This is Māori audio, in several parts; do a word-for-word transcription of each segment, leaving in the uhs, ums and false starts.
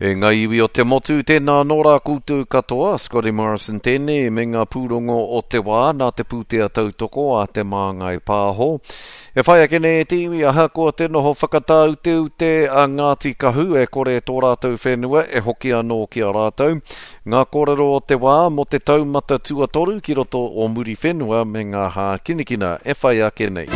E ngā iwi o te motu tēnā nora koutou katoa, Scotty Morrison tēnei, me ngā pūrongo o te wā, nā te pūtea tautoko a te māngai pāho. E whai ake nei te iwi, aha koa tēnā ho whakatau te ute a Ngāti Kahu, e kore tō rātou whenua, e hoki anō ki a rātou. Ngā kōrero o te wā, mo te taumata tuatoru, ki roto o muri whenua, me ngā hā kinikina, e whai ake nei.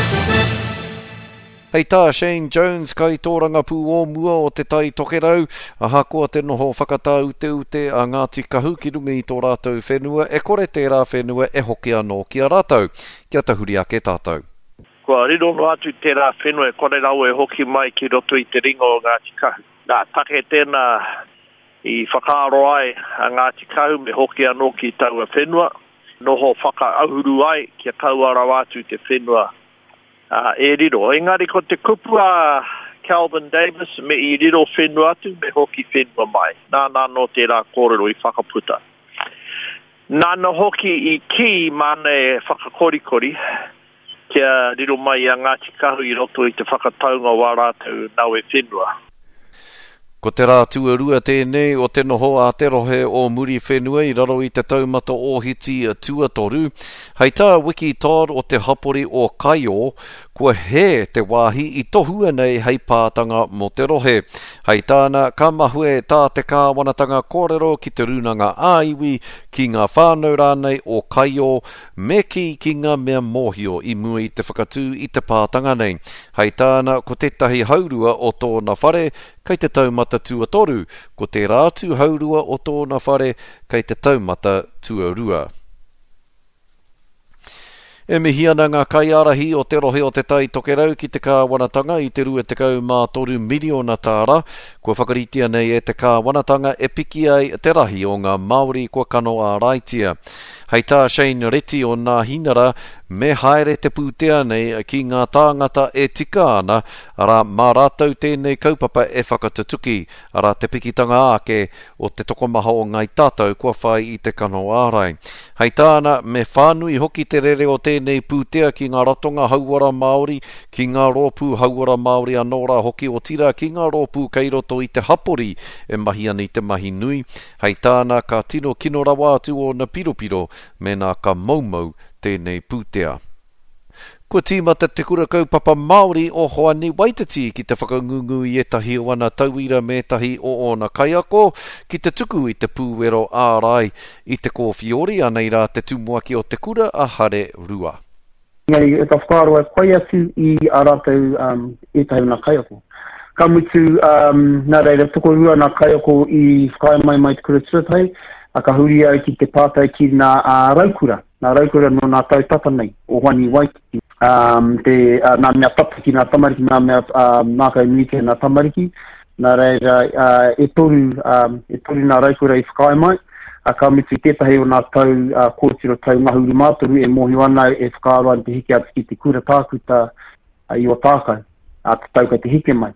Hei tā, Shane Jones, kai tōranga pū o mua o te tai tokerau, aha koa te noho whakatau te ute a Ngāti Kahu ki runga i tō rātou whenua, e kore tērā whenua e hoki anō ki a rātou. Kia tahuri ake tātou. Kua riro no atu tērā whenua e kore rau e hoki mai ki roto i te ringo o Ngāti Kahu. Nā take tēnā i whakaaro ai a Ngāti Kahu me hoki anō ki taua whenua, noho whakaahuru ai kia kauara atu te whenua. Uh, e riro, engari ko te kupu a Calvin Davis me i riro whenua atu me hoki whenua mai. Nā nā no tērā kōrero i whakaputa. Nā no hoki i ki mana e whakakorikori kia riro mai a Ngāti Kahu i roto i te whakataunga wā rātou nau e whenua. Ko te rā tuarua tēnei o te noho a te rohe o muri whenua i raro i te taumata ohiti tuatoru. Hei tā wiki Todd o te hapori o Kaio, kua he te wāhi i tohua nei hei pātanga mo te rohe. Hei tāna ka mahue tā te kāwanatanga kōrero ki te runanga āiwi ki ngā whānau rānei o Kaio me ki ki ngā mea mōhio i mua i te whakatū i te pātanga nei. Hei tāna ko tetahi haurua o tōna whare kei te taumata tuatoru, ko te rātu haurua o tōna whare kei te taumata tuarua. E mihi ana ngā kaiarahi o te rohe o te tai tokerau ki te kāwanatanga i te rua te kau mā toru miliona tāra, kua whakaritia nei e te kāwanatanga e piki ai te rahi o ngā Māori kua kano a raitia. Hei tā Shane Reti o ngā hinara, me haere te pūtea nei ki ngā tāngata e tika ana, ara mā rātou tēnei kaupapa e whakatutuki, ara te pikitanga ake o te tokomaha o ngai tātou kua whai i te kano ārai. Hei tāna me whānui hoki te rere o tēnei pūtea ki ngā ratonga hauara Māori, ki ngā rōpū hauara Māori anōra hoki o tira, ki ngā rōpū kei roto i te hapori e mahi ana i te mahi nui. Hei tāna ka tino kino rawa atu o na piropiro, me nā ka maumau tēnei pūtea. Kua tīmata te kura kaupapa Māori o Hoani Waititi ki te whakangungu i etahi o ana tauira me tahi o ona kaiako ki te tuku i te pūwero ārai i te kōwhiori anei rā te tumuaki o te kura a hare rua. Ngari, e ka whakaaro e koe atu i a rātou um, etahi o nā kaiako. Ka mutu um, nā reira tuko rua nā kaiako i whakae mai mai te kura tūtai, a ka huri au ki te pātai ki nā uh, raukura, nā raukura no nā tautapa nei, o Hoani Waititi. Um, te, uh, nā mea tapa ki nā tamariki, nā mea uh, mākai nui ki nā tamariki, nā reira uh, e toru, um, e toru nā raukura i whakae mai, a ka mitu tētahi o nā tau uh, kōtiro tau ngahuri mātoru e mohi ana e whakaaro an te hike atu ki te kura tākuta uh, i o tākai, a te tau ka te hike mai.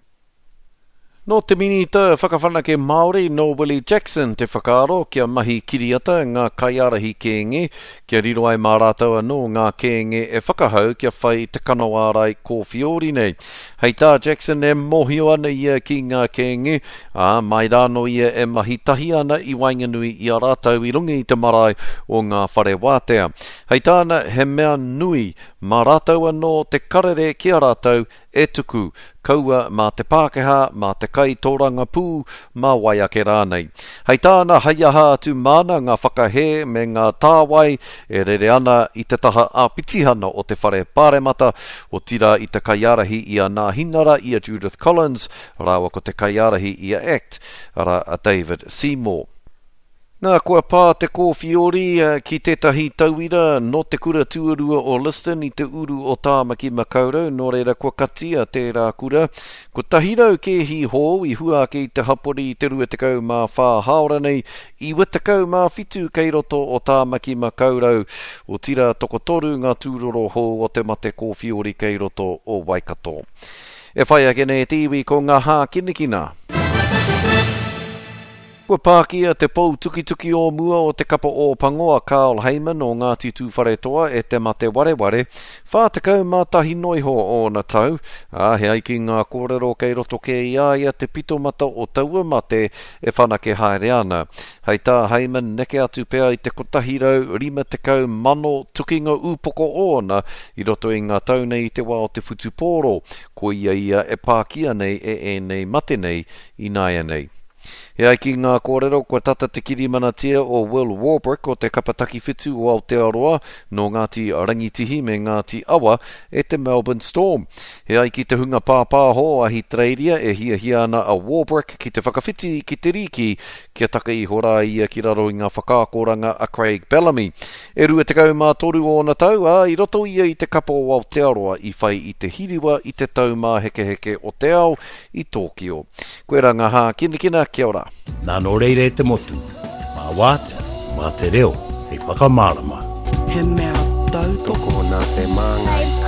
No te minita whakawhanake Māori no Willie Jackson te whakaaro kia mahi kiriata ngā kaiarahi kēnge, kia riro ai mā rātou anō ngā kēnge e whakahau kia whai te kano ārai kōwhiori nei. Hei tā Jackson e mohio ana ia ki ngā kēnge, a mai rāno ia e mahi tahi ana i Wainganui i a rātou i rungi i te marae o ngā whare wātea. Hei tāna he mea nui mā rātou anō te karere ki a rātou e tuku, kaua mā te Pākehā, mā te kai tōranga pū, mā wai ake rānei. Hei tāna haiaha atu māna ngā whakahe me ngā tāwai e rere ana i te taha āpitihana o te whare pāremata o tira i te kaiarahi i a nā hinara i a Judith Collins, rāua ko te kaiarahi i a Act, ara a David Seymour. Nā kua pā te kōwhiori uh, ki tētahi tauira no te kura tuarua o Liston i te uru o Tāmaki Makaurau, nō reira kua katia tērā kura. Ko tahirau ke hi hō i hua ke i te hapori i te rua te kau mā whā haora nei, i wita kau mā whitu kei roto o Tāmaki Makaurau, o tira toko toru ngā tūroro hō o te mate kōwhiori kei roto o Waikato. E whai ake nei te iwi ko ngā hā kinikina. Kua Pākia te pou tuki tuki o mua o te kapa o pangoa Carl Heyman o Ngāti Tūwharetoa e te mate ware ware, whātakau mā tahi noiho o na tau, a he aiki ngā kōrero kei roto ke ia ia te pito mata o taua mate e whanake haere ana. Hei tā Heyman neke atu pea i te kotahirau rima te kau mano tukinga upoko ona i roto i ngā tau nei te wā o te whutupōro, ko ia ia e Pākia nei e e nei mate nei i naia nei. He aiki ngā kōrero kua tata te kirimanatia o Will Warbrick o te kapataki whitu o Aotearoa no Ngāti Rangitihi me Ngāti Awa e te Melbourne Storm. He aiki te hunga pāpāho a Hitreiria e hia hia ana a Warbrick ki te whakawhiti ki te riki kia taka i hora ia ki raro i ngā whakākoranga a Craig Bellamy. E rua te kau mā toru o na tau a i roto ia i te kapa o Aotearoa i whai i te hiriwa i te tau mā heke heke o te ao i Tokyo. Koe ranga hā kina kina kia ora. Nā no reire te motu, mā wātea, mā te reo, hei whakamārama. He mea tau toko nā te māngai